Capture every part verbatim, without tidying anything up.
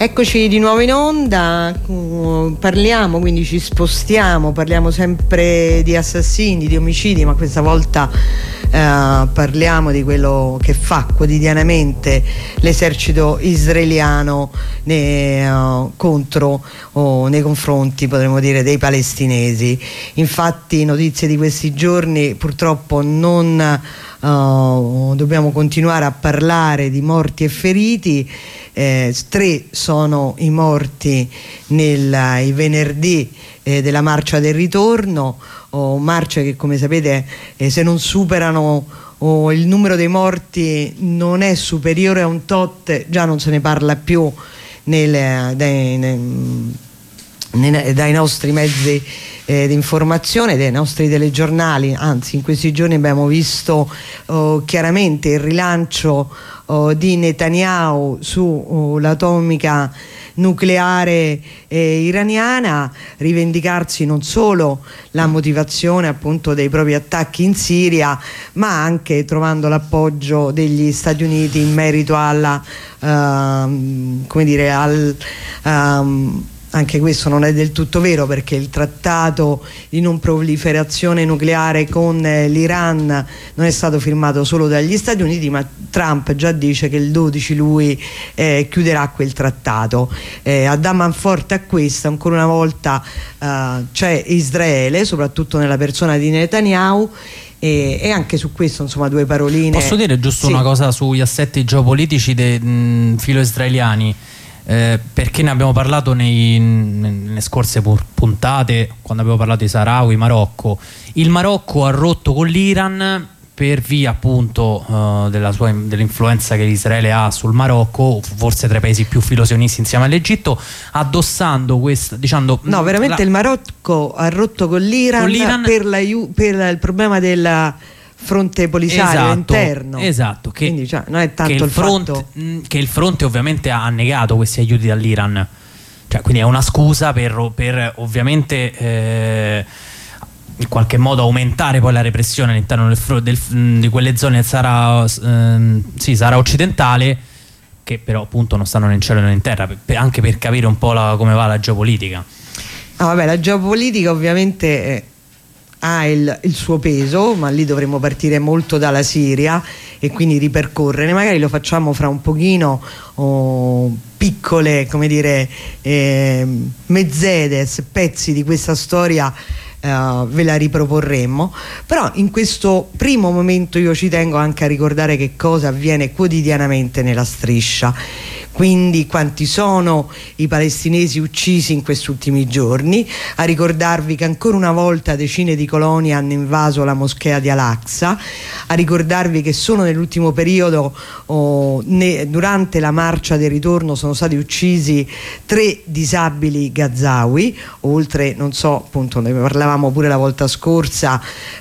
Eccoci di nuovo in onda, parliamo, quindi ci spostiamo, parliamo sempre di assassini, di omicidi, ma questa volta eh, parliamo di quello che fa quotidianamente l'esercito israeliano nei, uh, contro o nei confronti, potremmo dire, dei palestinesi. Infatti notizie di questi giorni purtroppo non uh, dobbiamo continuare a parlare di morti e feriti. Eh, tre sono i morti nel, il venerdì eh, della marcia del ritorno, o marcia che, come sapete, eh, se non superano o il numero dei morti non è superiore a un tot, già non se ne parla più nel, dai, nei, dai nostri mezzi eh, di informazione, dai nostri telegiornali. Anzi, in questi giorni abbiamo visto oh, chiaramente il rilancio oh, di Netanyahu sull'atomica oh, nucleare eh, iraniana, rivendicarsi non solo la motivazione appunto dei propri attacchi in Siria, ma anche trovando l'appoggio degli Stati Uniti in merito alla uh, come dire al um, anche questo non è del tutto vero, perché il trattato di non proliferazione nucleare con eh, l'Iran non è stato firmato solo dagli Stati Uniti, ma Trump già dice che il dodici lui eh, chiuderà quel trattato. Eh, a dar manforte a questo, ancora una volta eh, c'è Israele, soprattutto nella persona di Netanyahu, e, e anche su questo insomma due paroline. Posso dire giusto sì. una cosa sugli assetti geopolitici dei mh, filo-israeliani? Eh, perché ne abbiamo parlato nei, nelle scorse puntate, quando abbiamo parlato di Sahrawi, Marocco. Il Marocco ha rotto con l'Iran per via appunto uh, della sua, dell'influenza che Israele ha sul Marocco, forse tra i paesi più filosionisti insieme all'Egitto, addossando questo, dicendo no veramente la, il Marocco ha rotto con l'Iran per, la, per il problema della fronte polisario esatto, interno. Esatto, che, quindi cioè, non è tanto che il, il fronte, fatto mh, che il fronte ovviamente ha negato questi aiuti dall'Iran, cioè, quindi è una scusa per, per ovviamente eh, in qualche modo aumentare poi la repressione all'interno del, del, di quelle zone del Sahara, eh, sì, Sahara occidentale, che però appunto non stanno né in cielo né in terra, per, anche per capire un po' la, come va la geopolitica. Ah, vabbè, la geopolitica ovviamente è ha il, il suo peso, ma lì dovremmo partire molto dalla Siria e quindi ripercorrere, magari lo facciamo fra un pochino, oh, piccole, come dire, eh, mezzedes, pezzi di questa storia eh, ve la riproporremmo, però in questo primo momento io ci tengo anche a ricordare che cosa avviene quotidianamente nella striscia. Quindi quanti sono i palestinesi uccisi in questi ultimi giorni, a ricordarvi che ancora una volta decine di coloni hanno invaso la moschea di Al-Aqsa, a ricordarvi che solo nell'ultimo periodo oh, ne, durante la marcia del ritorno sono stati uccisi tre disabili gazawi, oltre, non so, appunto ne parlavamo pure la volta scorsa,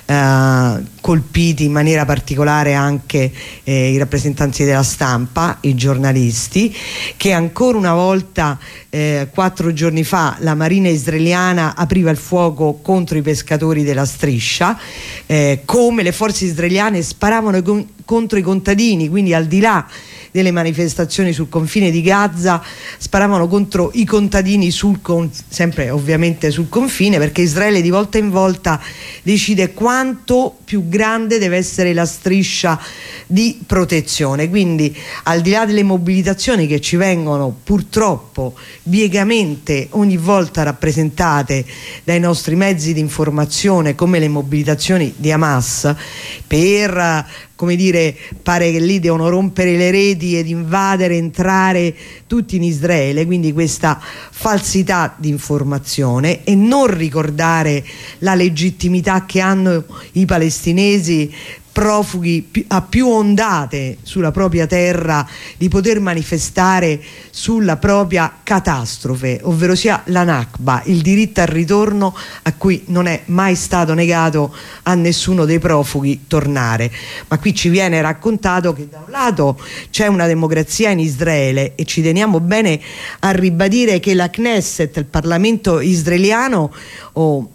eh, colpiti in maniera particolare anche eh, i rappresentanti della stampa, i giornalisti, che ancora una volta eh, quattro giorni fa la marina israeliana apriva il fuoco contro i pescatori della striscia, eh, come le forze israeliane sparavano con, contro i contadini, quindi al di là delle manifestazioni sul confine di Gaza, sparavano contro i contadini sul con, sempre ovviamente sul confine, perché Israele di volta in volta decide quanto più grande deve essere la striscia di protezione. Quindi al di là delle mobilitazioni che ci vengono purtroppo biegamente ogni volta rappresentate dai nostri mezzi di informazione come le mobilitazioni di Hamas per, come dire, pare che lì devono rompere le reti ed invadere, entrare tutti in Israele, quindi questa falsità di informazione, e non ricordare la legittimità che hanno i palestinesi profughi a più ondate sulla propria terra di poter manifestare sulla propria catastrofe, ovvero sia la Nakba, il diritto al ritorno a cui non è mai stato negato a nessuno dei profughi tornare. Ma qui ci viene raccontato che da un lato c'è una democrazia in Israele, e ci teniamo bene a ribadire che la Knesset, il Parlamento israeliano, oh,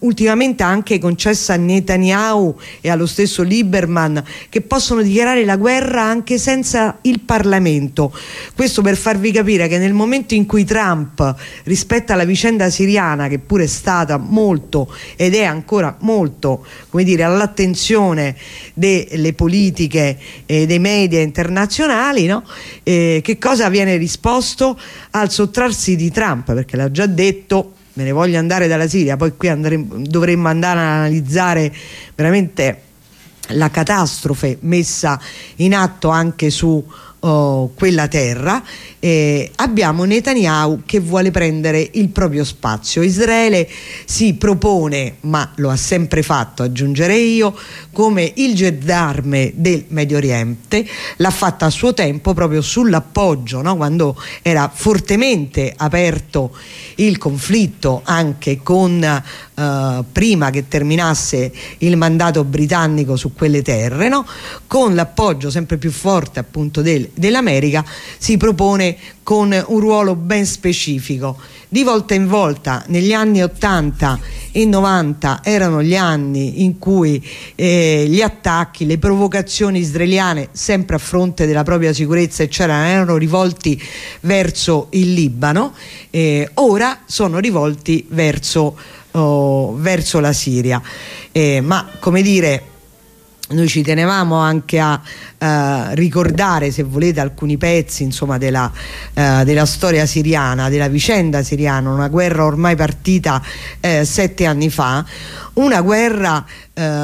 ultimamente anche concessa a Netanyahu e allo stesso Lieberman, che possono dichiarare la guerra anche senza il Parlamento. Questo per farvi capire che nel momento in cui Trump, rispetto alla vicenda siriana, che pure è stata molto ed è ancora molto, come dire, all'attenzione delle politiche e dei media internazionali, no? Eh, che cosa viene risposto? Al sottrarsi di Trump, perché l'ha già detto, me ne voglio andare dalla Siria, poi qui andremo, dovremmo andare a analizzare veramente la catastrofe messa in atto anche su oh, quella terra. Eh, abbiamo Netanyahu che vuole prendere il proprio spazio. Israele si propone, ma lo ha sempre fatto, aggiungerei io, come il gendarme del Medio Oriente. L'ha fatta a suo tempo proprio sull'appoggio, no? Quando era fortemente aperto il conflitto, anche con eh, prima che terminasse il mandato britannico su quelle terre, no? Con l'appoggio sempre più forte appunto del, dell'America, si propone con un ruolo ben specifico. Di volta in volta negli anni ottanta e novanta erano gli anni in cui eh, gli attacchi, le provocazioni israeliane, sempre a fronte della propria sicurezza, eccetera, erano rivolti verso il Libano. Eh, ora sono rivolti verso, oh, verso la Siria. Eh, ma come dire, noi ci tenevamo anche a uh, ricordare, se volete, alcuni pezzi insomma della, uh, della storia siriana, della vicenda siriana, una guerra ormai partita uh, sette anni fa, una guerra uh,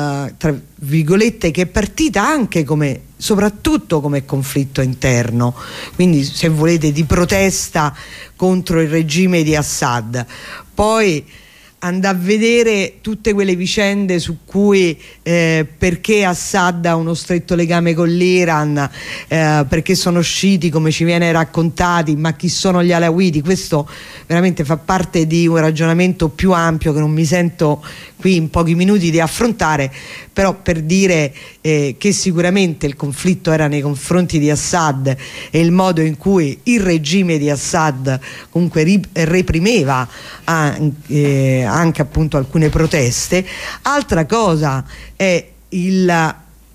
tra virgolette che è partita anche come, soprattutto come conflitto interno, quindi se volete di protesta contro il regime di Assad. Poi andà a vedere tutte quelle vicende su cui eh, perché Assad ha uno stretto legame con l'Iran, eh, perché sono sciiti come ci viene raccontati, ma chi sono gli alawiti. Questo veramente fa parte di un ragionamento più ampio che non mi sento qui in pochi minuti di affrontare, però per dire eh, che sicuramente il conflitto era nei confronti di Assad e il modo in cui il regime di Assad comunque reprimeva anche, anche appunto alcune proteste. Altra cosa è il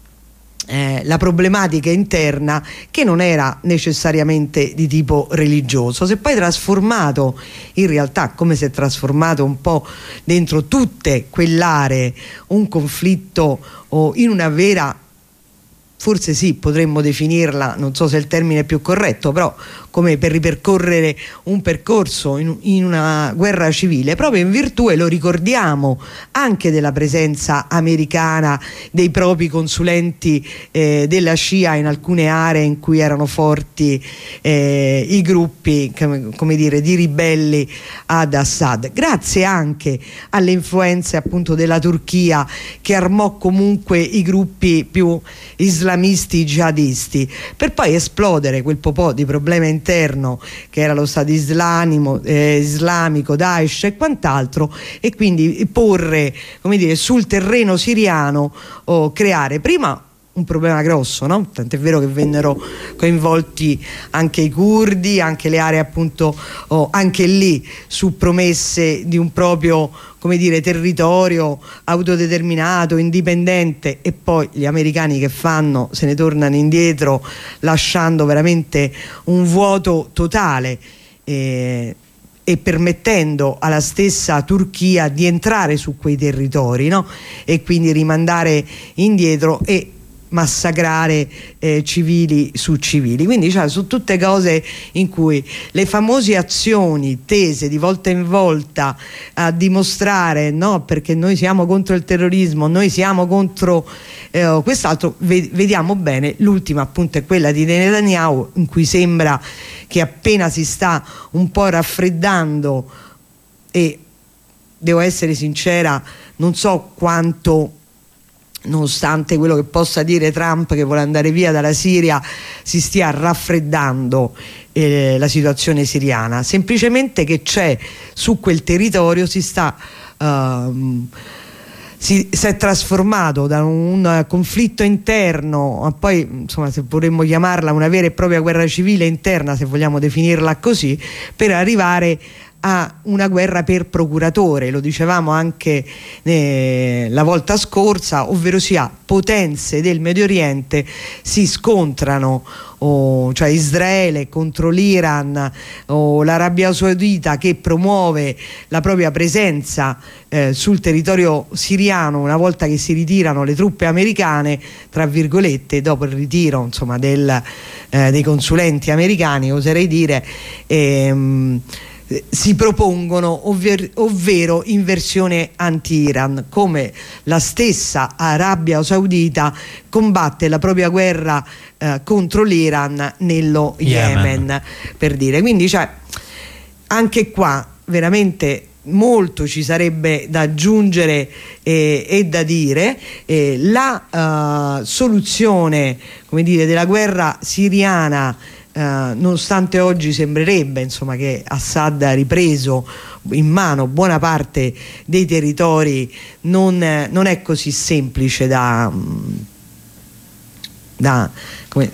Eh, la problematica interna, che non era necessariamente di tipo religioso, si è poi trasformato in realtà, come si è trasformato un po' dentro tutte quell'aree, un conflitto o in una vera, forse sì, potremmo definirla, non so se il termine è più corretto, però come per ripercorrere un percorso in, in una guerra civile, proprio in virtù, e lo ricordiamo, anche della presenza americana, dei propri consulenti eh, della Scia in alcune aree in cui erano forti eh, i gruppi, come, come dire, di ribelli ad Assad, grazie anche alle influenze appunto della Turchia, che armò comunque i gruppi più islamisti jihadisti, per poi esplodere quel po' di problema interno che era lo Stato islamico, eh, islamico, Daesh e quant'altro, e quindi porre, come dire, sul terreno siriano o creare prima un problema grosso, no? Tant'è vero che vennero coinvolti anche i curdi, anche le aree appunto, oh, anche lì su promesse di un proprio, come dire, territorio autodeterminato, indipendente, e poi gli americani che fanno? Se ne tornano indietro lasciando veramente un vuoto totale eh, e permettendo alla stessa Turchia di entrare su quei territori, no? E quindi rimandare indietro e massacrare eh, civili su civili. Quindi cioè, su tutte cose in cui le famose azioni tese di volta in volta a dimostrare, no, perché noi siamo contro il terrorismo, noi siamo contro eh, quest'altro, ve vediamo bene, l'ultima appunto è quella di Netanyahu, in cui sembra che appena si sta un po' raffreddando, e devo essere sincera, non so quanto, nonostante quello che possa dire Trump che vuole andare via dalla Siria, si stia raffreddando eh, la situazione siriana, semplicemente che c'è su quel territorio, si sta uh, si, si è trasformato da un conflitto interno a poi, insomma, se vorremmo chiamarla una vera e propria guerra civile interna, se vogliamo definirla così, per arrivare a una guerra per procuratore, lo dicevamo anche eh, la volta scorsa, ovvero sia potenze del Medio Oriente si scontrano, o, cioè Israele contro l'Iran o l'Arabia Saudita che promuove la propria presenza eh, sul territorio siriano una volta che si ritirano le truppe americane, tra virgolette, dopo il ritiro insomma del, eh, dei consulenti americani, oserei dire, ehm, si propongono, ovver, ovvero inversione anti-Iran, come la stessa Arabia Saudita combatte la propria guerra eh, contro l'Iran nello Yemen, Yemen, per dire. Quindi cioè, anche qua veramente molto ci sarebbe da aggiungere eh, e da dire. Eh, la uh, soluzione, come dire, della guerra siriana, Uh, nonostante oggi sembrerebbe insomma che Assad ha ripreso in mano buona parte dei territori, non, eh, non è così semplice da, da, come,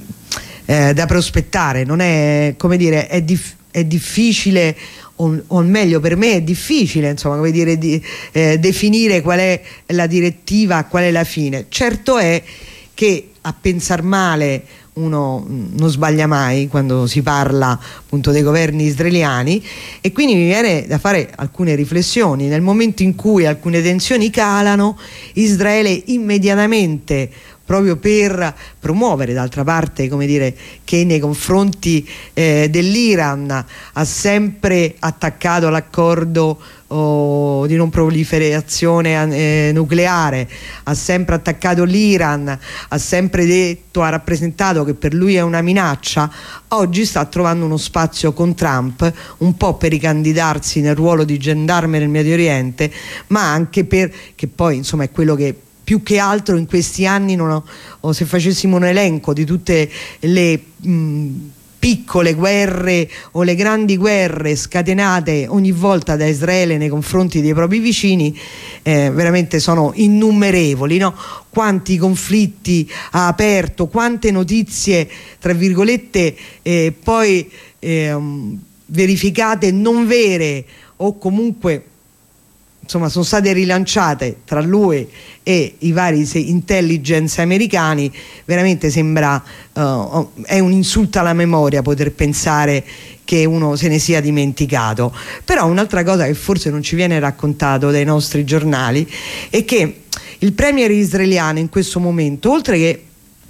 eh, da prospettare, non è, come dire, è, dif è difficile, o, o meglio per me è difficile insomma, come dire, di, eh, definire qual è la direttiva, qual è la fine. Certo è che a pensar male uno non sbaglia mai quando si parla appunto dei governi israeliani, e quindi mi viene da fare alcune riflessioni. Nel momento in cui alcune tensioni calano, Israele immediatamente, proprio per promuovere, d'altra parte, come dire, che nei confronti eh, dell'Iran ha sempre attaccato l'accordo oh, di non proliferazione eh, nucleare, ha sempre attaccato l'Iran, ha sempre detto, ha rappresentato che per lui è una minaccia, oggi sta trovando uno spazio con Trump, un po' per ricandidarsi nel ruolo di gendarme nel Medio Oriente, ma anche per, che poi insomma è quello che più che altro in questi anni, non ho, o se facessimo un elenco di tutte le mh, piccole guerre o le grandi guerre scatenate ogni volta da Israele nei confronti dei propri vicini, eh, veramente sono innumerevoli, no? Quanti conflitti ha aperto, quante notizie tra virgolette eh, poi eh, verificate non vere o comunque insomma sono state rilanciate tra lui e i vari intelligence americani. Veramente sembra uh, è un insulto alla memoria poter pensare che uno se ne sia dimenticato. Però un'altra cosa che forse non ci viene raccontato dai nostri giornali è che il premier israeliano in questo momento, oltre che,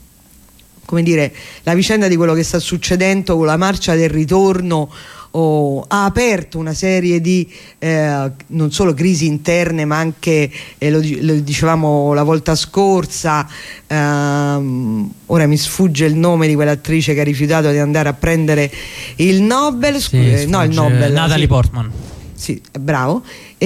come dire, la vicenda di quello che sta succedendo con la marcia del ritorno, Oh, ha aperto una serie di eh, non solo crisi interne, ma anche, eh, lo, lo dicevamo la volta scorsa, ehm, ora mi sfugge il nome di quell'attrice che ha rifiutato di andare a prendere il Nobel, sì, eh, no il Nobel, Natalie sì. Portman. Sì, bravo.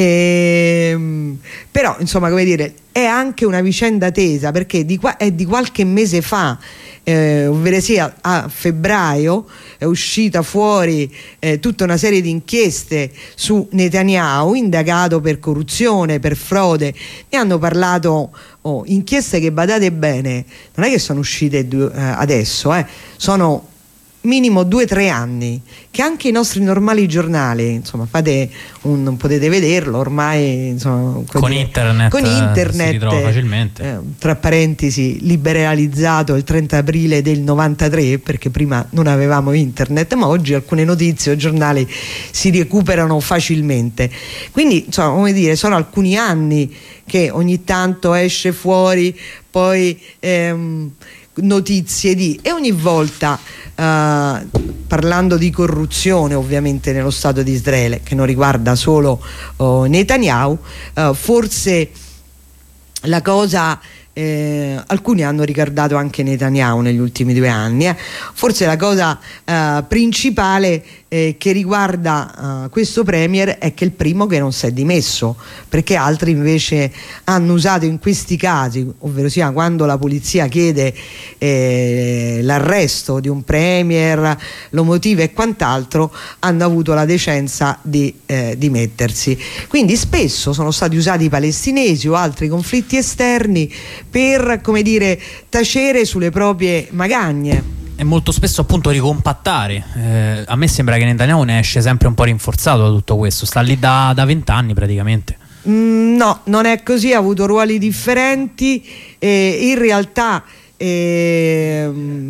Ehm, però insomma, come dire, è anche una vicenda tesa, perché di qua, è di qualche mese fa, eh, ovvero sia a febbraio, è uscita fuori eh, tutta una serie di inchieste su Netanyahu, indagato per corruzione, per frode. Ne hanno parlato, oh, inchieste che, badate bene, non è che sono uscite eh, adesso, eh, sono minimo due o tre anni, che anche i nostri normali giornali, insomma, fate un, potete vederlo ormai, insomma, con dire, internet, con internet si ritrova facilmente. Eh, tra parentesi, liberalizzato il trenta aprile del novantatré, perché prima non avevamo internet, ma oggi alcune notizie o giornali si recuperano facilmente. Quindi, insomma, come dire, sono alcuni anni che ogni tanto esce fuori poi ehm, notizie di, e ogni volta Uh, parlando di corruzione ovviamente nello Stato di Israele, che non riguarda solo uh, Netanyahu, uh, forse la cosa, eh, alcuni hanno ricordato anche Netanyahu negli ultimi due anni, eh. Forse la cosa uh, principale eh, che riguarda uh, questo premier è che è il primo che non si è dimesso, perché altri invece hanno usato in questi casi, ovvero sia quando la polizia chiede eh, l'arresto di un premier, lo motiva e quant'altro, hanno avuto la decenza di eh, dimettersi. Quindi spesso sono stati usati i palestinesi o altri conflitti esterni per, come dire, tacere sulle proprie magagne. e molto spesso appunto ricompattare. Eh, a me sembra che Netanyahu ne esce sempre un po' rinforzato da tutto questo, sta lì da vent'anni praticamente. Mm, no, non è così, ha avuto ruoli differenti e in realtà eh,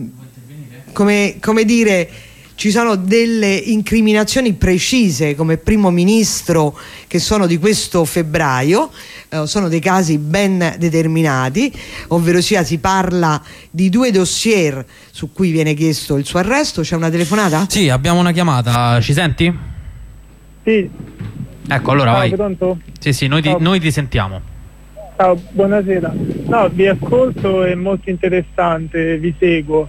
come, come dire, ci sono delle incriminazioni precise come primo ministro che sono di questo febbraio, eh, sono dei casi ben determinati, ovvero sia si parla di due dossier su cui viene chiesto il suo arresto. C'è una telefonata? Sì, abbiamo una chiamata, ci senti? Sì. Ecco, allora Ciao, vai. pronto? Sì, sì, noi ti, noi ti sentiamo. Ciao, buonasera. No, vi ascolto, è molto interessante, vi seguo.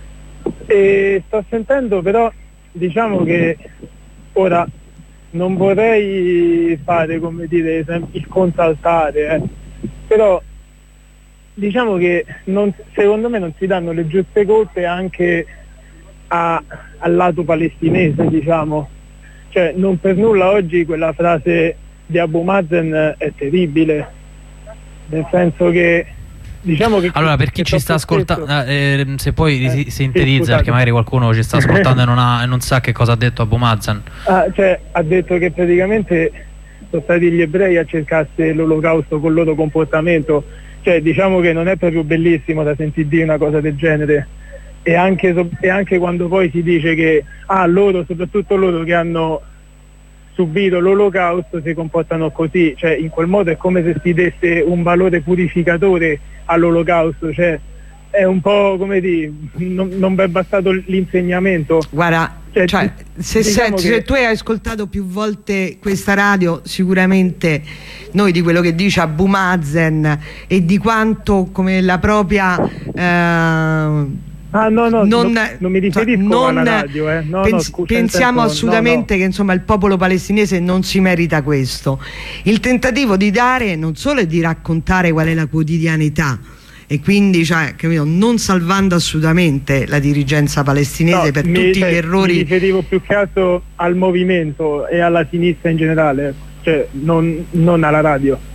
E sto sentendo però, diciamo che ora non vorrei fare, come dire, il contraltare, eh, però diciamo che non, secondo me non si danno le giuste colpe anche a, al lato palestinese, diciamo. Cioè, non per nulla oggi quella frase di Abu Mazen è terribile, nel senso che diciamo che allora per chi ci sta ascoltando, eh, se poi eh, sintetizza, sì, perché magari qualcuno ci sta ascoltando e non, ha, e non sa che cosa ha detto Abu Mazen. Ah, cioè, ha detto che praticamente sono stati gli ebrei a cercarsi l'olocausto con il loro comportamento. Cioè, diciamo che non è proprio bellissimo da sentire dire una cosa del genere. E anche, e anche quando poi si dice che ah, loro, soprattutto loro che hanno subito l'olocausto, si comportano così, cioè in quel modo è come se si desse un valore purificatore all'olocausto, cioè è un po' come dire, non, non vi è bastato l'insegnamento. Guarda, cioè, cioè, se, diciamo se, che... se tu hai ascoltato più volte questa radio, sicuramente noi di quello che dice Abu Mazen e di quanto come la propria eh, Ah, no, no, non, no, non mi riferisco non, alla radio, eh. no, pens no, scusa, pensiamo senso, assolutamente no, no. che insomma il popolo palestinese non si merita questo. Il tentativo di dare non solo è di raccontare qual è la quotidianità e quindi cioè, capito, non salvando assolutamente la dirigenza palestinese no, per mi, tutti cioè, gli errori. Mi riferivo più che altro al movimento e alla sinistra in generale, cioè non, non alla radio.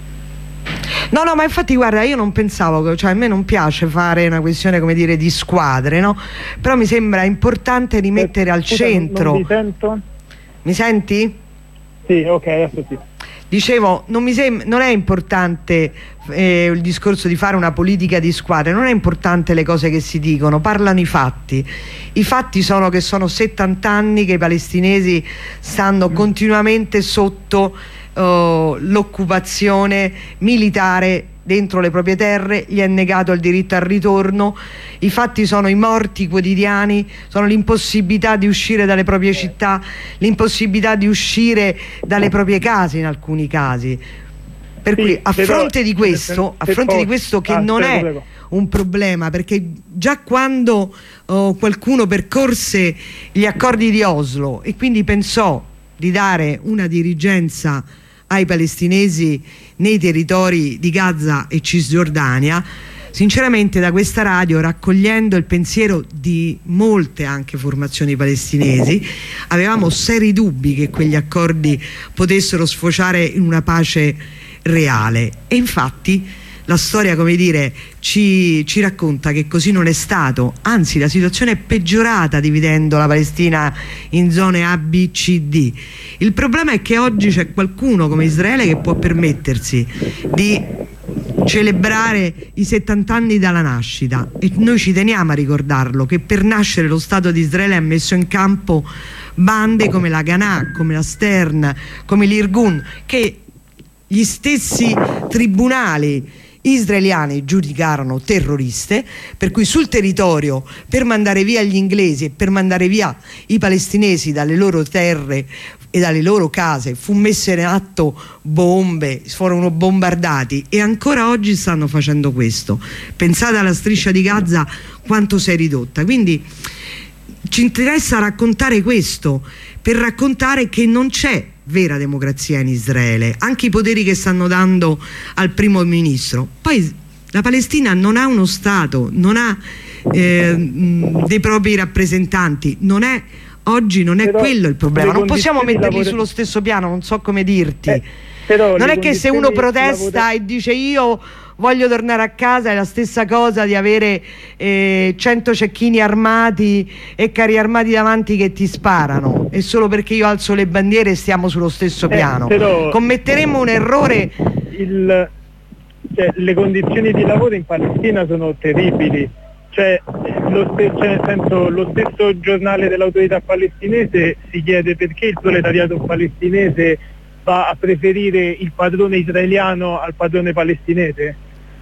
No, no, ma infatti guarda, io non pensavo che, cioè a me non piace fare una questione, come dire, di squadre, no? Però mi sembra importante rimettere eh, al scusa, centro. Non mi sento? Mi senti? Sì, ok, adesso sì. Dicevo, non, mi sembra, non è importante eh, il discorso di fare una politica di squadre, non è importante le cose che si dicono, parlano i fatti. I fatti sono che sono settanta anni che i palestinesi stanno mm. continuamente sotto Uh, l'occupazione militare dentro le proprie terre, gli è negato il diritto al ritorno. I fatti sono i morti quotidiani, sono l'impossibilità di uscire dalle proprie città, l'impossibilità di uscire dalle proprie case in alcuni casi. Per sì, cui a fronte di questo, a fronte di questo che ah, non prego, è prego. un problema, perché già quando uh, qualcuno percorse gli accordi di Oslo e quindi pensò di dare una dirigenza ai palestinesi nei territori di Gaza e Cisgiordania, sinceramente da questa radio, raccogliendo il pensiero di molte anche formazioni palestinesi, avevamo seri dubbi che quegli accordi potessero sfociare in una pace reale e infatti la storia, come dire, ci, ci racconta che così non è stato, anzi la situazione è peggiorata dividendo la Palestina in zone A, B, C, D. Il problema è che oggi c'è qualcuno come Israele che può permettersi di celebrare i settanta anni dalla nascita e noi ci teniamo a ricordarlo, che per nascere lo Stato di Israele ha messo in campo bande come la Haganah, come la Stern, come l'Irgun, che gli stessi tribunali israeliani giudicarono terroriste, per cui sul territorio per mandare via gli inglesi e per mandare via i palestinesi dalle loro terre e dalle loro case fu messa in atto bombe, furono bombardati e ancora oggi stanno facendo questo. Pensate alla striscia di Gaza quanto si è ridotta, quindi ci interessa raccontare questo per raccontare che non c'è vera democrazia in Israele, anche i poteri che stanno dando al primo ministro. Poi la Palestina non ha uno Stato, non ha eh, dei propri rappresentanti, non è, oggi non è però quello il problema, non possiamo metterli sullo stesso piano, non so come dirti. Eh, non è che se uno protesta e dice io voglio tornare a casa, è la stessa cosa di avere eh, cento cecchini armati e carri armati davanti che ti sparano, e solo perché io alzo le bandiere stiamo sullo stesso piano. Eh, però commetteremmo un errore. il, cioè, le condizioni di lavoro in Palestina sono terribili, cioè, lo, ste- cioè nel senso, lo stesso giornale dell'autorità palestinese si chiede perché il proletariato palestinese va a preferire il padrone israeliano al padrone palestinese.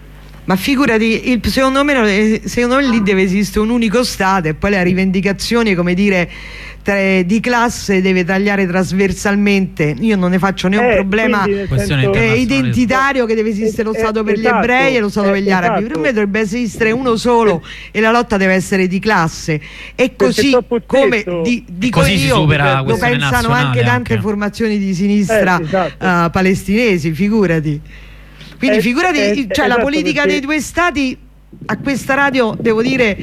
Ma figurati, il, secondo me, secondo me lì deve esistere un unico Stato, e poi le rivendicazioni, come dire, tra, di classe deve tagliare trasversalmente. Io non ne faccio né un eh, problema senso, eh, identitario, che deve esistere lo Stato per esatto, gli ebrei e lo Stato eh, per gli arabi. esatto. Per me dovrebbe esistere uno solo e la lotta deve essere di classe, e così come spesso, di, dico così si io, supera lo pensano anche tante anche. formazioni di sinistra eh, esatto. uh, palestinesi, figurati. Quindi Eh, figurati, eh, cioè, esatto, la politica perché... dei due stati a questa radio, devo dire,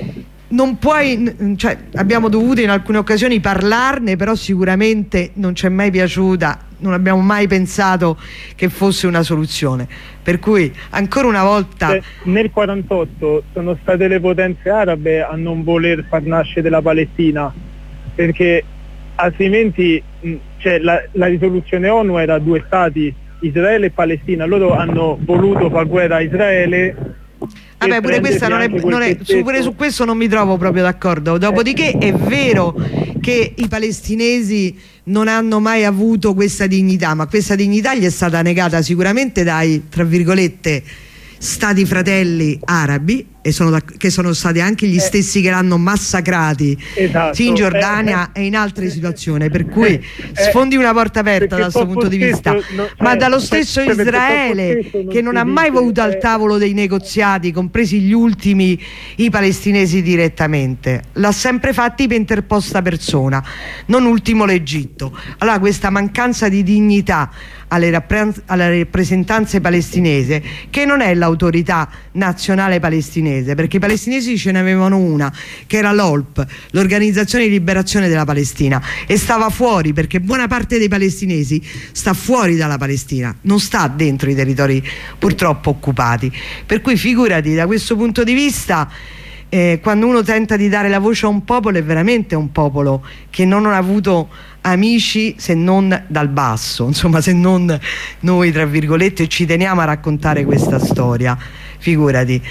non puoi, cioè, abbiamo dovuto in alcune occasioni parlarne, però sicuramente non ci è mai piaciuta, non abbiamo mai pensato che fosse una soluzione, per cui ancora una volta cioè, nel quarantotto sono state le potenze arabe a non voler far nascere la Palestina, perché altrimenti cioè, la, la risoluzione ONU era due stati, Israele e Palestina. Loro hanno voluto far guerra a Israele. Vabbè, pure, questa non è, non è, su, pure su questo non mi trovo proprio d'accordo. Dopodiché è vero che i palestinesi non hanno mai avuto questa dignità, ma questa dignità gli è stata negata sicuramente dai, tra virgolette, stati fratelli arabi, e sono da, che sono stati anche gli eh, stessi che l'hanno massacrati, esatto, sì, in Giordania eh, e in altre situazioni, per cui eh, sfondi una porta aperta dal suo punto di spesso, vista, no, cioè, ma dallo stesso cioè, Israele, non che non ha dice, mai voluto eh, al tavolo dei negoziati, compresi gli ultimi, i palestinesi direttamente, l'ha sempre fatti per interposta persona, non ultimo l'Egitto. Allora questa mancanza di dignità alle, rappre- alle rappresentanze palestinese, che non è l'autorità nazionale palestinese, perché i palestinesi ce ne avevano una, che era l'O L P, l'Organizzazione di Liberazione della Palestina, e stava fuori, perché buona parte dei palestinesi sta fuori dalla Palestina, non sta dentro i territori purtroppo occupati, per cui figurati, da questo punto di vista eh, quando uno tenta di dare la voce a un popolo, è veramente un popolo che non ha avuto amici se non dal basso, insomma, se non noi, tra virgolette, ci teniamo a raccontare questa storia, figurati.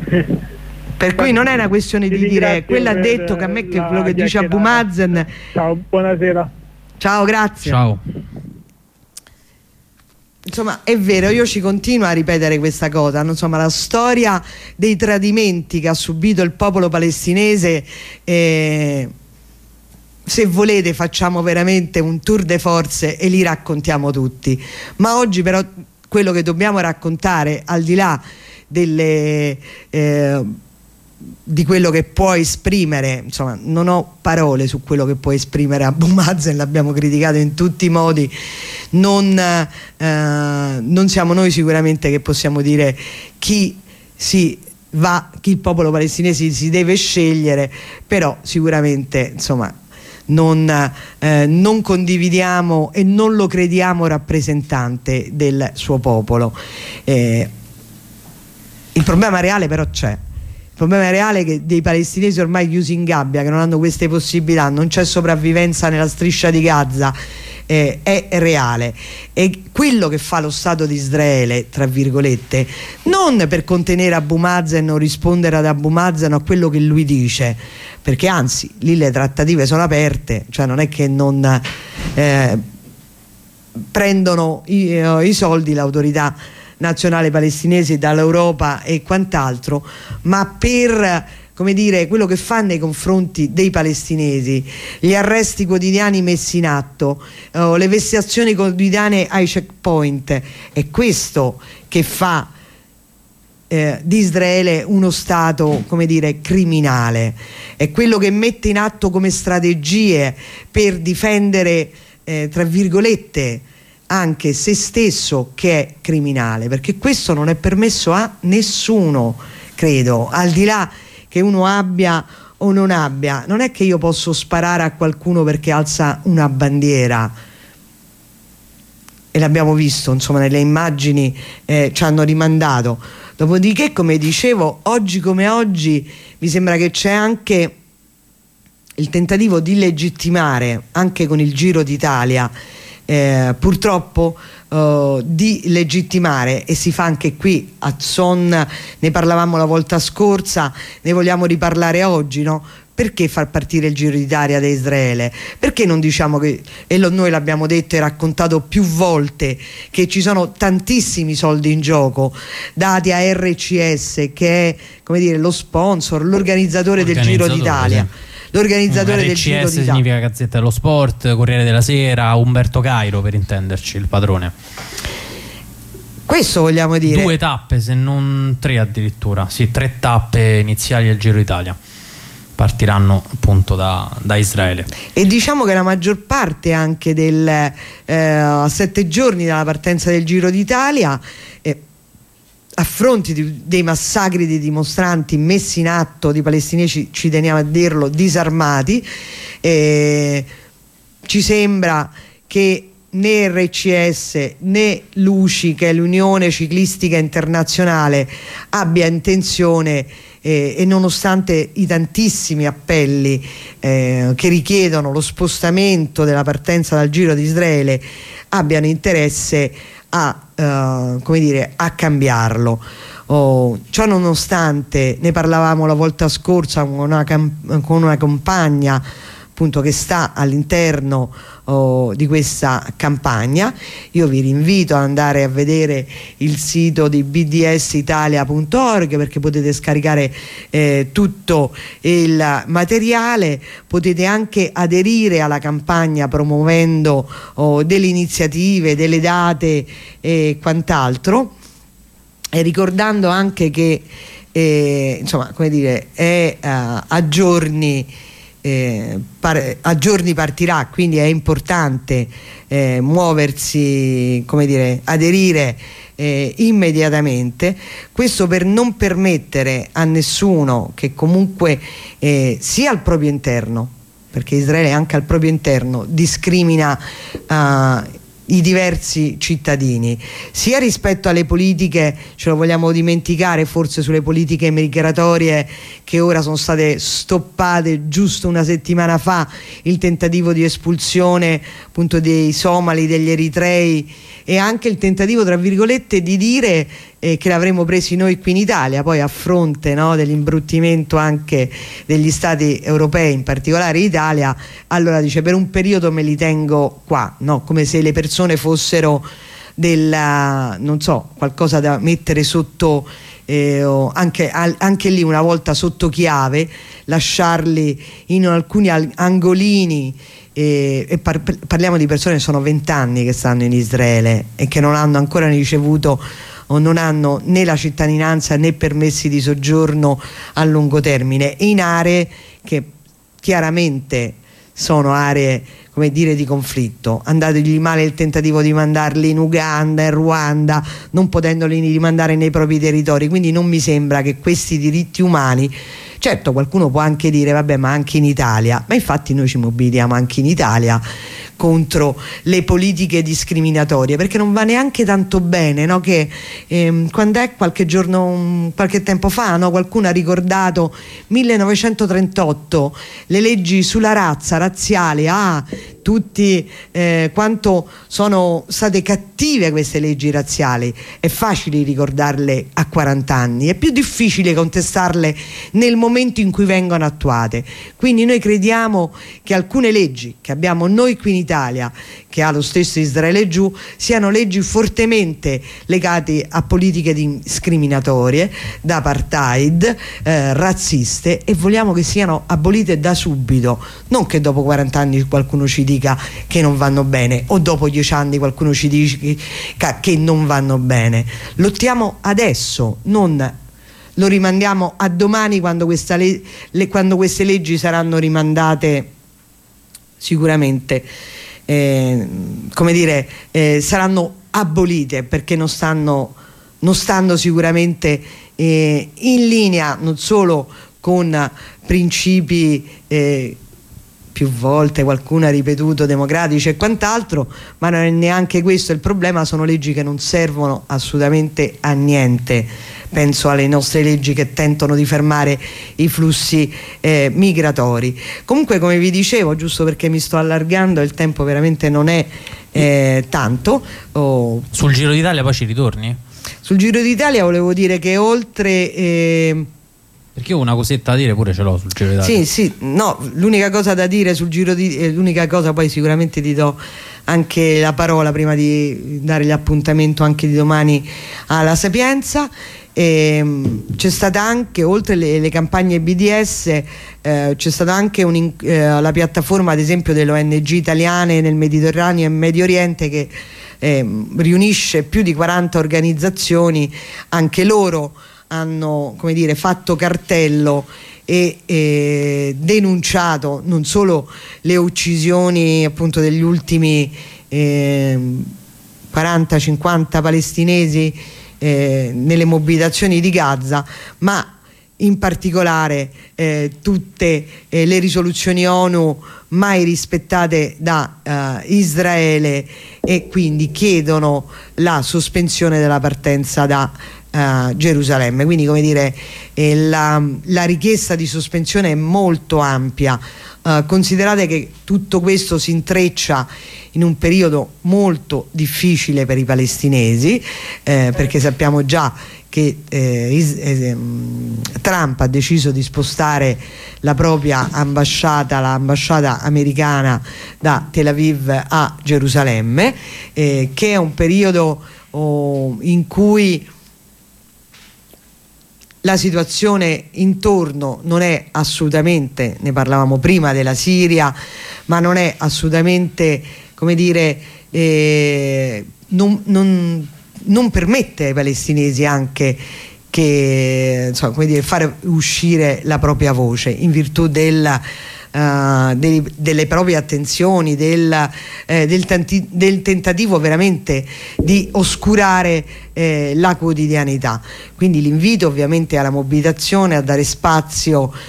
Per cui non è una questione di dire quello ha detto che a me, che quello che dice Abu Mazen. Ciao, buonasera. Ciao, grazie. Ciao. Insomma, è vero, io ci continuo a ripetere questa cosa, insomma, la storia dei tradimenti che ha subito il popolo palestinese, eh, se volete facciamo veramente un tour de force e li raccontiamo tutti, ma oggi però quello che dobbiamo raccontare, al di là delle eh, di quello che può esprimere, insomma, non ho parole su quello che può esprimere Abu Mazen, l'abbiamo criticato in tutti i modi, non, eh, non siamo noi sicuramente che possiamo dire chi si va, chi il popolo palestinese si deve scegliere, però sicuramente, insomma, non, eh, non condividiamo e non lo crediamo rappresentante del suo popolo. Eh, il problema reale però c'è. Il problema reale è che dei palestinesi ormai chiusi in gabbia, che non hanno queste possibilità, non c'è sopravvivenza nella striscia di Gaza, eh, è reale. E quello che fa lo Stato di Israele, tra virgolette, non per contenere Abu Mazen o rispondere ad Abu Mazen o a quello che lui dice, perché anzi lì le trattative sono aperte, cioè non è che non eh, prendono i, eh, i soldi l'autorità nazionale palestinese dall'Europa e quant'altro, ma per, come dire, quello che fa nei confronti dei palestinesi, gli arresti quotidiani messi in atto, uh, le vessazioni quotidiane ai checkpoint, è questo che fa eh, di Israele uno Stato, come dire, criminale, è quello che mette in atto come strategie per difendere, eh, tra virgolette, anche se stesso, che è criminale, perché questo non è permesso a nessuno, credo, al di là che uno abbia o non abbia. Non è che io posso sparare a qualcuno perché alza una bandiera, e l'abbiamo visto insomma nelle immagini, eh, ci hanno rimandato. Dopodiché, come dicevo, oggi come oggi mi sembra che c'è anche il tentativo di legittimare, anche con il Giro d'Italia, eh, purtroppo Uh, di legittimare, e si fa anche qui a Son, ne parlavamo la volta scorsa, ne vogliamo riparlare oggi, no? Perché far partire il Giro d'Italia da Israele? Perché non diciamo che, e lo, noi l'abbiamo detto e raccontato più volte, che ci sono tantissimi soldi in gioco dati a R C S, che è, come dire, lo sponsor, l'organizzatore del Giro d'Italia. Sì. L'organizzatore del Giro d'Italia significa Gazzetta dello Sport, Corriere della Sera, Umberto Cairo, per intenderci, il padrone. Questo vogliamo dire. Due tappe, se non tre addirittura, sì, tre tappe iniziali al Giro d'Italia partiranno appunto da, da Israele. E diciamo che la maggior parte anche del eh, sette giorni dalla partenza del Giro d'Italia, eh, a fronte di, dei massacri dei dimostranti messi in atto, di palestinesi, ci teniamo a dirlo, disarmati, eh, ci sembra che né R C S né l'U C I, che è l'Unione Ciclistica Internazionale, abbia intenzione, eh, e nonostante i tantissimi appelli eh, che richiedono lo spostamento della partenza dal Giro di Israele, abbiano interesse a, uh, come dire, a cambiarlo. Oh, ciò nonostante, ne parlavamo la volta scorsa con una, con una compagna appunto che sta all'interno oh, di questa campagna. Io vi rinvito ad andare a vedere il sito di b d s italia punto org, perché potete scaricare eh, tutto il materiale, potete anche aderire alla campagna promuovendo oh, delle iniziative, delle date e quant'altro, e ricordando anche che eh, insomma, come dire, è uh, a giorni Eh, par- a giorni partirà, quindi è importante eh, muoversi, come dire, aderire eh, immediatamente. Questo per non permettere a nessuno che comunque eh, sia al proprio interno, perché Israele anche al proprio interno discrimina uh, i diversi cittadini, sia rispetto alle politiche, ce lo vogliamo dimenticare forse, sulle politiche migratorie che ora sono state stoppate giusto una settimana fa, il tentativo di espulsione appunto dei somali, degli eritrei, e anche il tentativo tra virgolette di dire eh, che l'avremmo presi noi qui in Italia, poi a fronte, no, dell'imbruttimento anche degli stati europei, in particolare Italia, allora dice per un periodo me li tengo qua, no? Come se le persone fossero della, non so, qualcosa da mettere sotto eh, anche, al, anche lì una volta sotto chiave, lasciarli in alcuni angolini. E, e par parliamo di persone che sono vent'anni che stanno in Israele e che non hanno ancora ricevuto o non hanno né la cittadinanza né permessi di soggiorno a lungo termine, in aree che chiaramente sono aree, come dire, di conflitto. Andategli male il tentativo di mandarli in Uganda, in Ruanda, non potendoli rimandare nei propri territori, quindi non mi sembra che questi diritti umani, certo qualcuno può anche dire vabbè, ma anche in Italia, ma infatti noi ci mobilitiamo anche in Italia contro le politiche discriminatorie, perché non va neanche tanto bene, no? Che ehm, quando è qualche giorno, um, qualche tempo fa, no? Qualcuno ha ricordato millenovecentotrentotto, le leggi sulla razza, razziale, ah, tutti eh, quanto sono state cattive queste leggi razziali. È facile ricordarle a quaranta anni, è più difficile contestarle nel momento in cui vengono attuate. Quindi noi crediamo che alcune leggi che abbiamo noi qui in Italia, che ha lo stesso Israele giù, siano leggi fortemente legate a politiche discriminatorie, da apartheid, eh, razziste, e vogliamo che siano abolite da subito, non che dopo quaranta anni qualcuno ci dica che non vanno bene, o dopo dieci anni qualcuno ci dica che non vanno bene. Lottiamo adesso, non lo rimandiamo a domani, quando, questa le, le, quando queste leggi saranno rimandate sicuramente, eh, come dire, eh, saranno abolite, perché non stanno, non stanno sicuramente eh, in linea non solo con principi eh, più volte, qualcuno ha ripetuto democratici e quant'altro, ma non è neanche questo il problema, sono leggi che non servono assolutamente a niente. Penso alle nostre leggi che tentano di fermare i flussi eh, migratori. Comunque, come vi dicevo, giusto perché mi sto allargando, il tempo veramente non è eh, tanto. Oh. Sul Giro d'Italia poi ci ritorni? Sul Giro d'Italia volevo dire che oltre... Eh, Perché io una cosetta da dire pure ce l'ho sul Giro d'Italia. Sì, sì, no, l'unica cosa da dire sul Giro di eh, l'unica cosa, poi sicuramente ti do anche la parola prima di dare l'appuntamento anche di domani alla Sapienza. E, c'è stata anche, oltre le, le campagne B D S, eh, c'è stata anche un, eh, la piattaforma ad esempio delle O N G italiane nel Mediterraneo e Medio Oriente, che eh, riunisce più di quaranta organizzazioni. Anche loro hanno, come dire, fatto cartello e eh, denunciato non solo le uccisioni appunto degli ultimi eh, quaranta cinquanta palestinesi eh, nelle mobilitazioni di Gaza, ma in particolare eh, tutte eh, le risoluzioni ONU mai rispettate da eh, Israele, e quindi chiedono la sospensione della partenza da Uh, Gerusalemme. Quindi, come dire, eh, la, la richiesta di sospensione è molto ampia. Uh, considerate che tutto questo si intreccia in un periodo molto difficile per i palestinesi, eh, perché sappiamo già che eh, is, eh, Trump ha deciso di spostare la propria ambasciata, l'ambasciata americana, da Tel Aviv a Gerusalemme, eh, che è un periodo oh, in cui la situazione intorno non è assolutamente, ne parlavamo prima della Siria, ma non è assolutamente, come dire, eh, non, non, non permette ai palestinesi anche che, insomma, come dire, fare uscire la propria voce in virtù del Uh, dei, delle proprie attenzioni, del, eh, del, tanti, del tentativo veramente di oscurare eh, la quotidianità. Quindi l'invito ovviamente alla mobilitazione, a dare spazio uh,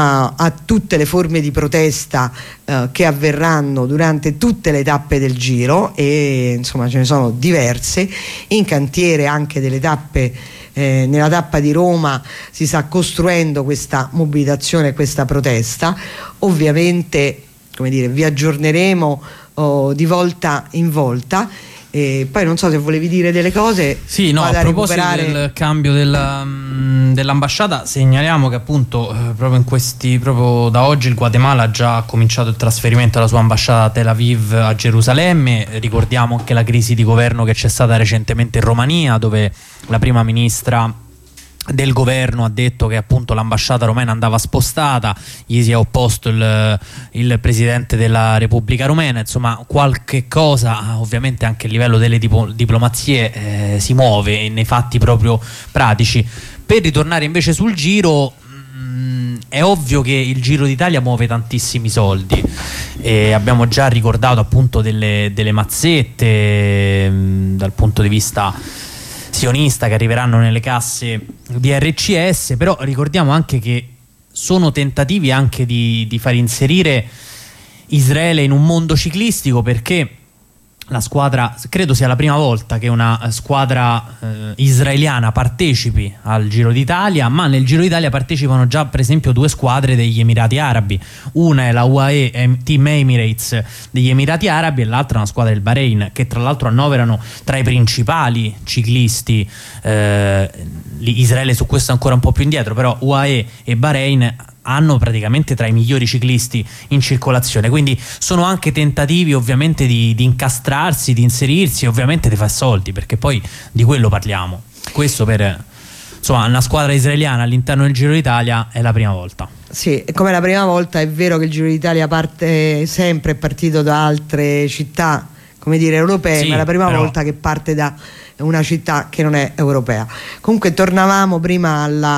a tutte le forme di protesta uh, che avverranno durante tutte le tappe del Giro, e insomma ce ne sono diverse, in cantiere anche delle tappe. Eh, nella tappa di Roma si sta costruendo questa mobilitazione, questa protesta. Ovviamente, come dire, vi aggiorneremo oh, di volta in volta. E poi non so se volevi dire delle cose. Sì, no, a proposito recuperare... del cambio della, dell'ambasciata, segnaliamo che appunto eh, proprio in questi proprio da oggi il Guatemala ha già cominciato il trasferimento della sua ambasciata da Tel Aviv a Gerusalemme. Ricordiamo anche la crisi di governo che c'è stata recentemente in Romania, dove la prima ministra del governo ha detto che appunto l'ambasciata romena andava spostata, gli si è opposto il, il presidente della Repubblica Rumena. Insomma, qualche cosa ovviamente anche a livello delle dipo, diplomazie eh, si muove nei fatti proprio pratici. Per ritornare invece sul Giro, mh, è ovvio che il Giro d'Italia muove tantissimi soldi, e abbiamo già ricordato appunto delle, delle mazzette mh, dal punto di vista sionista che arriveranno nelle casse di R C S, però ricordiamo anche che sono tentativi anche di, di far inserire Israele in un mondo ciclistico, perché la squadra, credo sia la prima volta che una squadra eh, israeliana partecipi al Giro d'Italia, ma nel Giro d'Italia partecipano già per esempio due squadre degli Emirati Arabi. Una è la U A E Team Emirates degli Emirati Arabi e l'altra è una squadra del Bahrain, che tra l'altro annoverano tra i principali ciclisti. eh, Israele su questo è ancora un po' più indietro, però U A E e Bahrain hanno praticamente tra i migliori ciclisti in circolazione, quindi sono anche tentativi ovviamente di, di incastrarsi, di inserirsi e ovviamente di fare soldi, perché poi di quello parliamo. Questo per, insomma, una squadra israeliana all'interno del Giro d'Italia è la prima volta. Sì, come la prima volta è vero che il Giro d'Italia parte sempre, è partito da altre città, come dire, europee, sì, ma è la prima però... volta che parte da una città che non è europea. Comunque tornavamo prima alla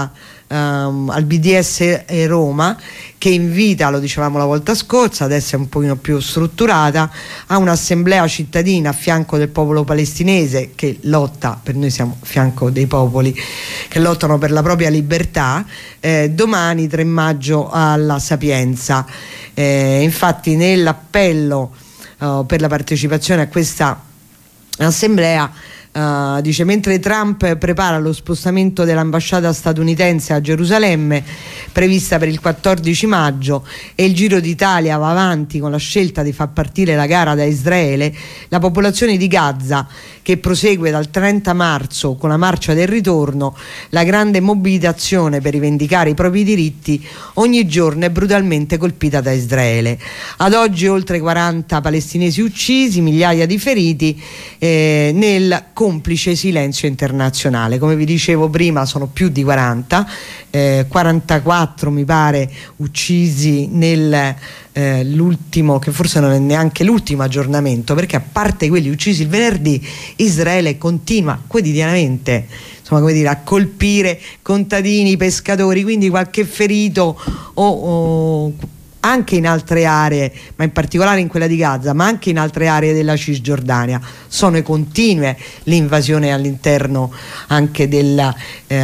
Um, al B D S Roma, che invita, lo dicevamo la volta scorsa, adesso è un pochino più strutturata, a un'assemblea cittadina a fianco del popolo palestinese che lotta, per noi siamo a fianco dei popoli che lottano per la propria libertà, eh, domani tre maggio alla Sapienza. Eh, infatti nell'appello uh, per la partecipazione a questa assemblea Uh, dice: mentre Trump prepara lo spostamento dell'ambasciata statunitense a Gerusalemme prevista per il quattordici maggio e il Giro d'Italia va avanti con la scelta di far partire la gara da Israele, la popolazione di Gaza, che prosegue dal trenta marzo con la marcia del ritorno, la grande mobilitazione per rivendicare i propri diritti, ogni giorno è brutalmente colpita da Israele. Ad oggi oltre quaranta palestinesi uccisi, migliaia di feriti eh, nel complice silenzio internazionale. Come vi dicevo prima, sono più di quaranta, eh, quarantaquattro mi pare uccisi nel eh, l'ultimo, che forse non è neanche l'ultimo aggiornamento, perché a parte quelli uccisi il venerdì, Israele continua quotidianamente, insomma, come dire, a colpire contadini, pescatori, quindi qualche ferito o, o anche in altre aree, ma in particolare in quella di Gaza, ma anche in altre aree della Cisgiordania. Sono continue l'invasione all'interno anche della,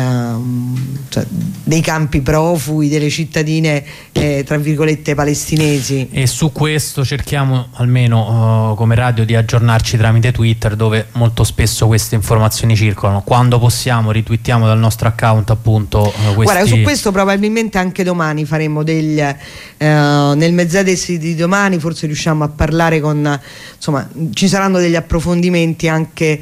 ehm, cioè, dei campi profughi, delle cittadine eh, tra virgolette palestinesi. E su questo cerchiamo almeno uh, come radio di aggiornarci tramite Twitter, dove molto spesso queste informazioni circolano. Quando possiamo ritwittiamo dal nostro account appunto uh, questi... Guarda, su questo probabilmente anche domani faremo degli eh, nel mezzadesi di domani forse riusciamo a parlare con, insomma, ci saranno degli approfondimenti anche,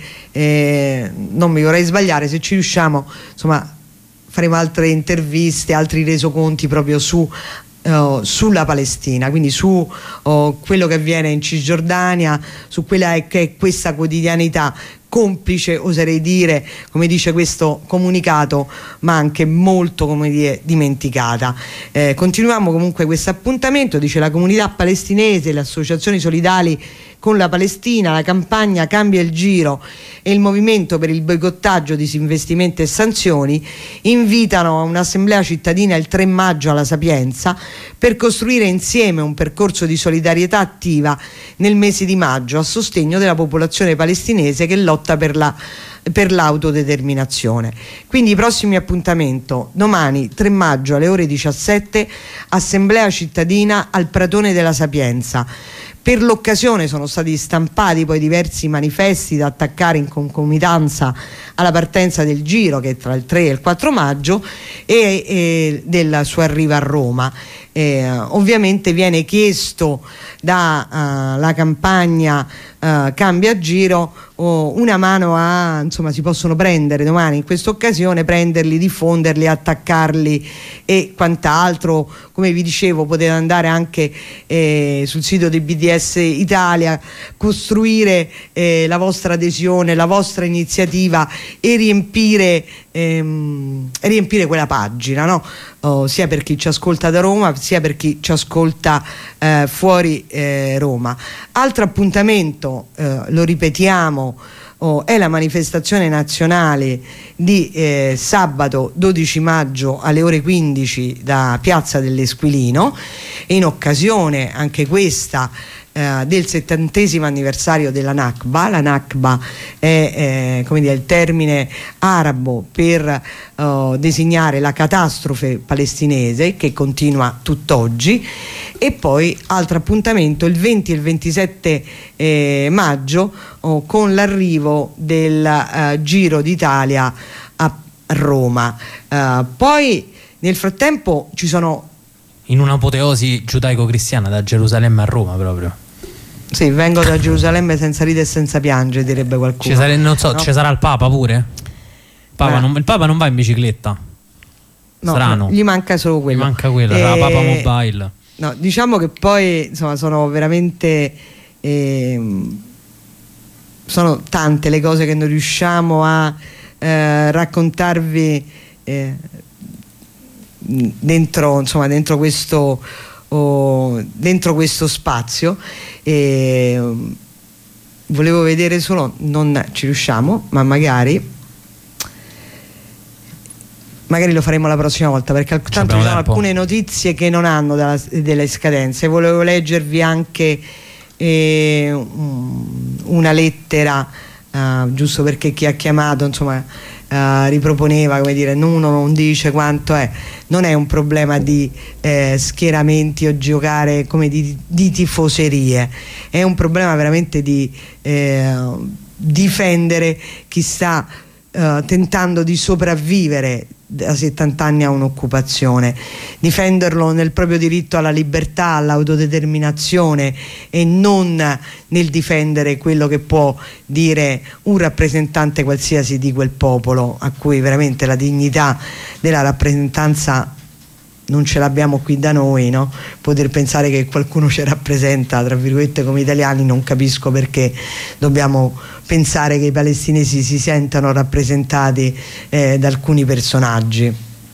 eh, non mi vorrei sbagliare, se ci riusciamo, insomma, faremo altre interviste, altri resoconti proprio su Uh, sulla Palestina, quindi su uh, quello che avviene in Cisgiordania, su quella che è questa quotidianità complice, oserei dire, come dice questo comunicato, ma anche molto, come dire, dimenticata. Eh, continuiamo comunque questo appuntamento, dice: la comunità palestinese, le associazioni solidali con la Palestina, la campagna Cambia il Giro e il movimento per il boicottaggio, disinvestimento e sanzioni invitano a un'assemblea cittadina il tre maggio alla Sapienza per costruire insieme un percorso di solidarietà attiva nel mese di maggio a sostegno della popolazione palestinese che lotta per la per l'autodeterminazione. Quindi i prossimi appuntamento: domani tre maggio alle ore diciassette, assemblea cittadina al Pratone della Sapienza. Per l'occasione sono stati stampati poi diversi manifesti da attaccare in concomitanza alla partenza del Giro, che è tra il tre e il quattro maggio, e, e del suo arrivo a Roma. Eh, ovviamente viene chiesto dalla uh, campagna uh, Cambia Giro oh, una mano a, insomma, si possono prendere domani in questa occasione, prenderli, diffonderli, attaccarli e quant'altro. Come vi dicevo, potete andare anche eh, sul sito del B D S Italia, costruire eh, la vostra adesione, la vostra iniziativa e riempire ehm, riempire quella pagina, no? Oh, sia per chi ci ascolta da Roma sia per chi ci ascolta eh, fuori eh, Roma. Altro appuntamento, eh, lo ripetiamo, oh, è la manifestazione nazionale di eh, sabato dodici maggio alle ore quindici da Piazza dell'Esquilino, in occasione anche questa eh, del settantesimo anniversario della Nakba. La Nakba è eh, come dire, il termine arabo per eh, designare la catastrofe palestinese che continua tutt'oggi. E poi altro appuntamento il venti e il ventisette eh, maggio oh, con l'arrivo del uh, Giro d'Italia a Roma. Uh, poi nel frattempo ci sono, in un'apoteosi giudaico-cristiana, da Gerusalemme a Roma proprio. Sì, vengo da Gerusalemme senza ridere e senza piangere, direbbe qualcuno. Ci sare, non so, no? Ci sarà il Papa pure? Papa non, il Papa non va in bicicletta? No, strano. Gli manca solo quello. Gli manca quello, e... la Papa Mobile. No, diciamo che poi insomma sono veramente eh, sono tante le cose che non riusciamo a eh, raccontarvi eh, dentro, insomma, dentro questo oh, dentro questo spazio. E volevo vedere solo, non ci riusciamo, ma magari magari lo faremo la prossima volta, perché tanto ci sono tempo. Alcune notizie che non hanno della, delle scadenze. Volevo leggervi anche eh, una lettera, uh, giusto perché chi ha chiamato insomma uh, riproponeva, come dire, uno non dice quanto è, non è un problema di eh, schieramenti o giocare come di, di tifoserie, è un problema veramente di eh, difendere chi sta uh, tentando di sopravvivere da settanta anni a un'occupazione, difenderlo nel proprio diritto alla libertà, all'autodeterminazione, e non nel difendere quello che può dire un rappresentante qualsiasi di quel popolo, a cui veramente la dignità della rappresentanza non ce l'abbiamo qui da noi, no? Poter pensare che qualcuno ci rappresenta tra virgolette come italiani, non capisco perché dobbiamo pensare che i palestinesi si sentano rappresentati eh, da alcuni personaggi.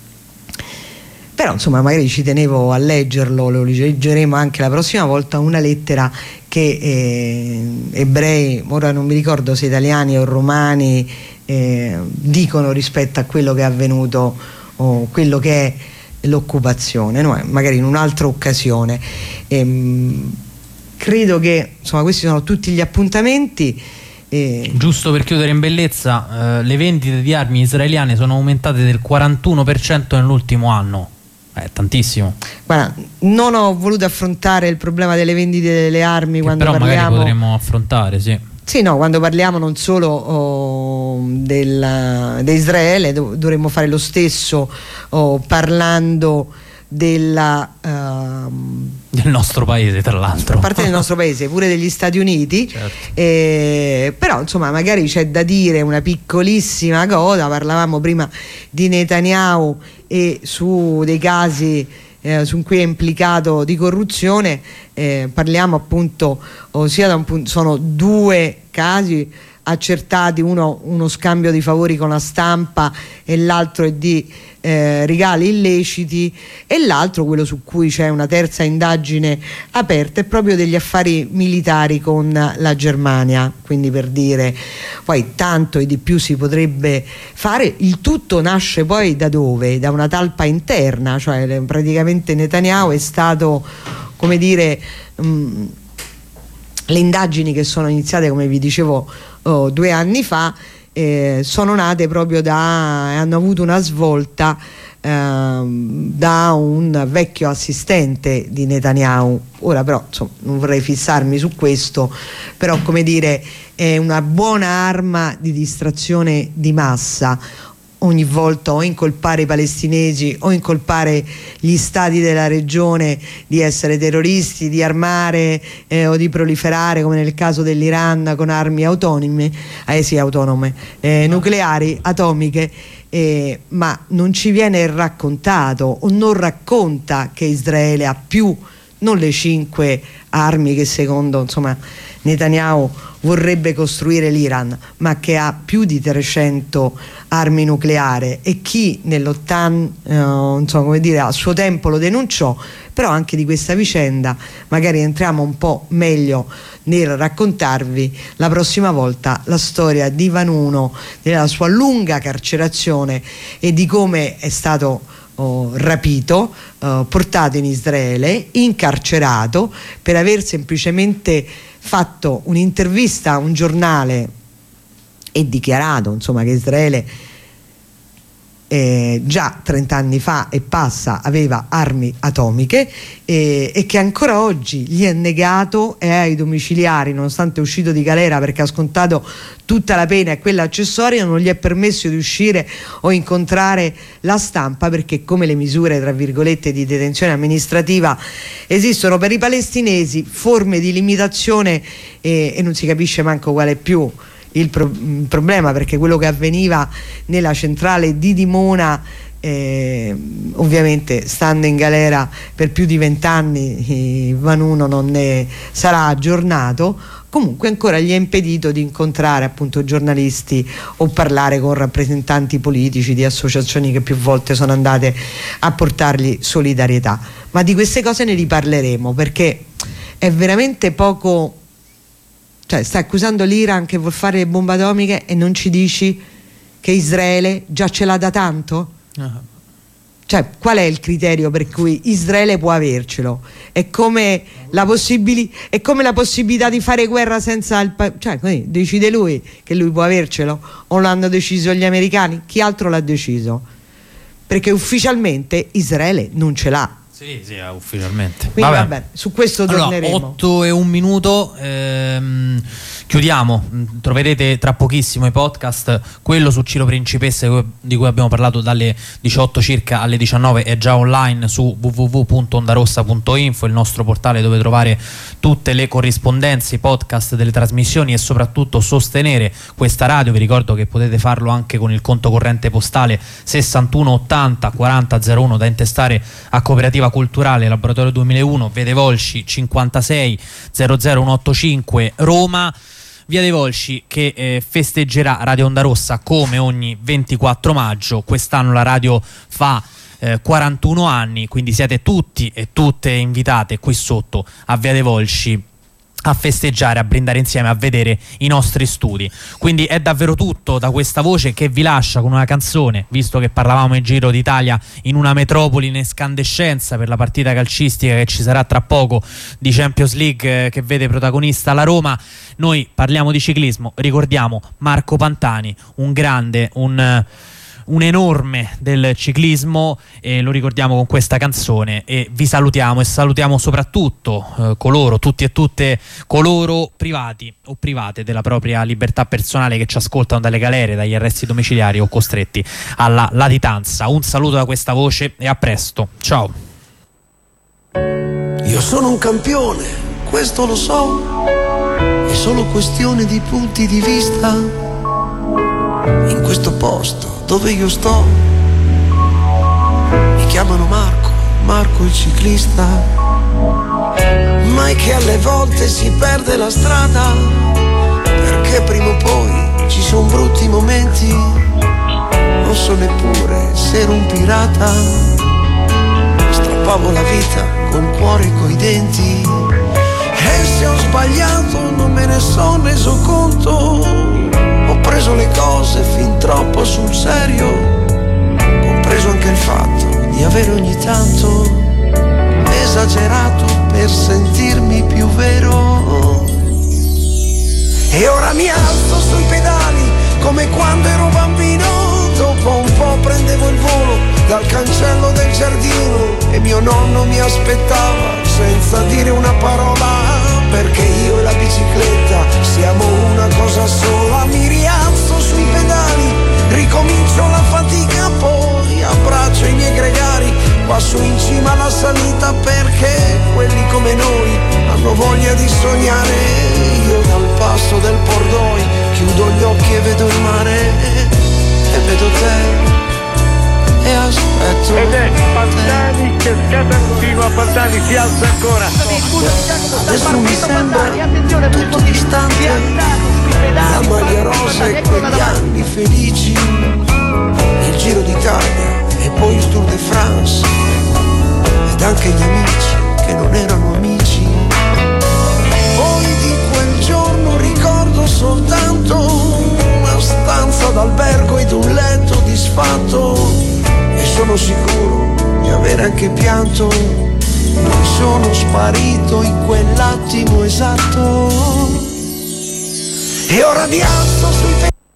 Però insomma magari ci tenevo a leggerlo, lo leggeremo anche la prossima volta, una lettera che eh, ebrei, ora non mi ricordo se italiani o romani, eh, dicono rispetto a quello che è avvenuto o quello che è l'occupazione, no? Magari in un'altra occasione. Ehm, credo che insomma questi sono tutti gli appuntamenti. E... giusto per chiudere in bellezza, eh, le vendite di armi israeliane sono aumentate del quarantuno per cento nell'ultimo anno. È tantissimo. Guarda, non ho voluto affrontare il problema delle vendite delle armi, che quando però parliamo... magari potremmo affrontare, sì. Sì, no, quando parliamo non solo oh, del, di Israele, dov dovremmo fare lo stesso oh, parlando della, uh, del nostro paese, tra l'altro. A parte del nostro paese, pure degli Stati Uniti. Certo. Eh, però insomma magari c'è da dire una piccolissima cosa. Parlavamo prima di Netanyahu e su dei casi Eh, su cui è implicato di corruzione, eh, parliamo appunto ossia da un punto, sono due casi accertati, uno uno scambio di favori con la stampa e l'altro è di eh, regali illeciti, e l'altro, quello su cui c'è una terza indagine aperta, è proprio degli affari militari con la Germania. Quindi, per dire, poi tanto e di più si potrebbe fare. Il tutto nasce poi da dove? Da una talpa interna, cioè praticamente Netanyahu è stato, come dire, mh, le indagini che sono iniziate, come vi dicevo, oh, due anni fa, eh, sono nate proprio da, hanno avuto una svolta eh, da un vecchio assistente di Netanyahu. Ora però insomma, non vorrei fissarmi su questo, però, come dire, è una buona arma di distrazione di massa. Ogni volta o incolpare i palestinesi o incolpare gli stati della regione di essere terroristi, di armare eh, o di proliferare, come nel caso dell'Iran, con armi autonome, eh sì, autonome eh, nucleari, atomiche, eh, ma non ci viene raccontato, o non racconta, che Israele ha più, non le cinque armi che secondo insomma Netanyahu vorrebbe costruire l'Iran, ma che ha più di trecento armi nucleari, e chi nell'Otan eh, insomma, come dire, a suo tempo lo denunciò. Però anche di questa vicenda magari entriamo un po' meglio nel raccontarvi la prossima volta la storia di Vanunu, della sua lunga carcerazione e di come è stato oh, rapito, oh, portato in Israele, incarcerato per aver semplicemente fatto un'intervista a un giornale e dichiarato insomma che Israele eh, già trent'anni fa e passa aveva armi atomiche, eh, e che ancora oggi gli è negato, e ai domiciliari, nonostante è uscito di galera perché ha scontato tutta la pena e quella accessoria, non gli è permesso di uscire o incontrare la stampa, perché come le misure tra virgolette di detenzione amministrativa esistono per i palestinesi, forme di limitazione, eh, e non si capisce manco quale più il, pro il problema, perché quello che avveniva nella centrale di Dimona, eh, ovviamente stando in galera per più di vent'anni, eh, Vanunu non ne sarà aggiornato. Comunque ancora gli è impedito di incontrare appunto giornalisti o parlare con rappresentanti politici di associazioni che più volte sono andate a portargli solidarietà. Ma di queste cose ne riparleremo, perché è veramente poco. Cioè, sta accusando l'Iran che vuol fare le bombe atomiche e non ci dici che Israele già ce l'ha da tanto? Uh-huh. Cioè, qual è il criterio per cui Israele può avercelo? È come la, possibili- è come la possibilità di fare guerra senza il pa- cioè, così, decide lui che lui può avercelo, o l'hanno deciso gli americani? Chi altro l'ha deciso? Perché ufficialmente Israele non ce l'ha. Sì, sì, ufficialmente. Quindi vabbè, vabbè su questo torneremo. Allora, otto e un minuto, ehm, chiudiamo. Troverete tra pochissimo i podcast. Quello su Ciro Principessa, di cui abbiamo parlato, dalle diciotto circa alle diciannove, è già online su w w w punto ondarossa punto info, il nostro portale dove trovare tutte le corrispondenze, i podcast delle trasmissioni e soprattutto sostenere questa radio. Vi ricordo che potete farlo anche con il conto corrente postale sessantuno ottanta quaranta zero uno da intestare a Cooperativa Culturale Laboratorio duemilauno, Via dei Volsci cinquantasei zero zero centoottantacinque Roma. Via dei Volsci che eh, festeggerà Radio Onda Rossa come ogni ventiquattro maggio. Quest'anno la radio fa eh, quarantuno anni, quindi siete tutti e tutte invitate qui sotto a Via dei Volsci a festeggiare, a brindare insieme, a vedere i nostri studi. Quindi è davvero tutto da questa voce che vi lascia con una canzone, visto che parlavamo in Giro d'Italia in una metropoli in escandescenza per la partita calcistica che ci sarà tra poco di Champions League, eh, che vede protagonista la Roma. Noi parliamo di ciclismo, ricordiamo Marco Pantani, un grande, un... un enorme del ciclismo, e lo ricordiamo con questa canzone, e vi salutiamo e salutiamo soprattutto eh, coloro, tutti e tutte coloro privati o private della propria libertà personale che ci ascoltano dalle galere, dagli arresti domiciliari o costretti alla latitanza. Un saluto da questa voce e a presto, ciao. Io sono un campione, questo lo so, è solo questione di punti di vista. In questo posto dove io sto mi chiamano Marco, Marco il ciclista, ma è che alle volte si perde la strada, perché prima o poi ci sono brutti momenti, non so neppure se ero un pirata, strappavo la vita col cuore e coi denti, e se ho sbagliato non me ne sono reso conto. Ho preso le cose fin troppo sul serio, compreso anche il fatto di avere ogni tanto esagerato per sentirmi più vero. E ora mi alzo sui pedali come quando ero bambino, dopo un po' prendevo il volo dal cancello del giardino e mio nonno mi aspettava senza dire una parola, perché io e la bicicletta siamo una cosa sola. Mi rialzo sui pedali, ricomincio la fatica, poi abbraccio i miei gregari qua su in cima alla salita, perché quelli come noi hanno voglia di sognare. Io dal passo del Pordoi chiudo gli occhi e vedo il mare, e vedo te e aspetto. Ed è Pantani che scatta continua, Pantani si alza ancora. Adesso mi sembra tutto distante, la maglia rosa e quegli anni felici, il Giro d'Italia e poi il Tour de France, ed anche gli amici che non erano amici. Poi di quel giorno ricordo soltanto una stanza d'albergo ed un letto disfatto, e sono sicuro di avere anche pianto. Mi sono sparito in quell'attimo esatto, e ora mi alzo sui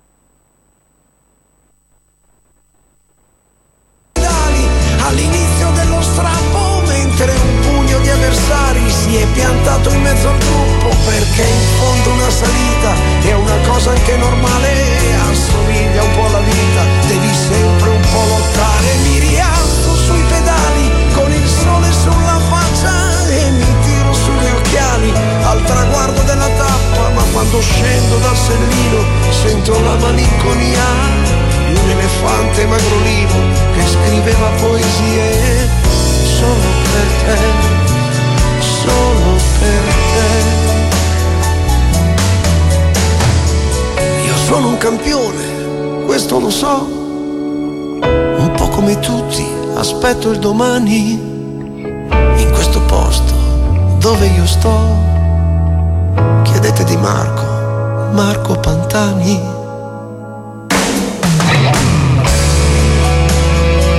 pedali all'inizio dello strappo, mentre un pugno di avversari si è piantato in mezzo al gruppo, perché in fondo una salita è una cosa anche normale, assomiglia un po' alla vita, devi sempre un po' lottare. Mi rialzo sui pedali con il sole sulla faccia e mi tiro sulle occhiali al traguardo della tappa, ma quando scendo dal sellino sento la malinconia di un elefante magrolino che scriveva poesie solo per te, solo per te. Io sono un campione, questo lo so, un po' come tutti aspetto il domani, in questo posto dove io sto. Chiedete di Marco, Marco Pantani.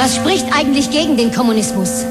Was spricht eigentlich gegen den Kommunismus?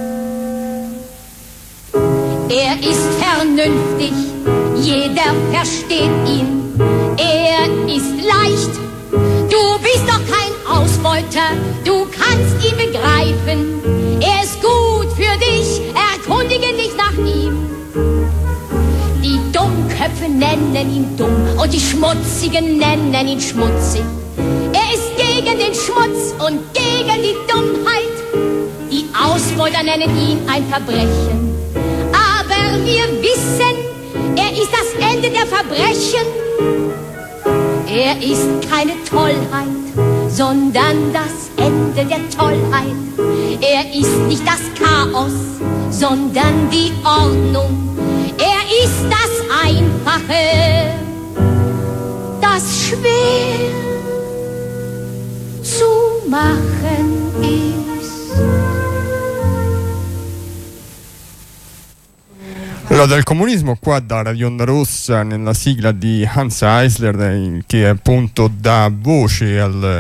Er ist vernünftig, jeder versteht ihn. Er ist leicht, du bist doch kein Ausbeuter, du kannst ihn begreifen. Er ist gut für dich, erkundige dich nach ihm. Die Dummköpfe nennen ihn dumm und die Schmutzigen nennen ihn schmutzig. Er ist gegen den Schmutz und gegen die Dummheit. Die Ausbeuter nennen ihn ein Verbrechen. Aber wir wissen, er ist das Ende der Verbrechen. Er ist keine Tollheit, sondern das Ende der Tollheit. Er ist nicht das Chaos, sondern die Ordnung. Er ist das Einfache, das schwer zu machen ist. Quello del comunismo qua da Radio Onda Rossa nella sigla di Hans Eisler, che appunto dà voce al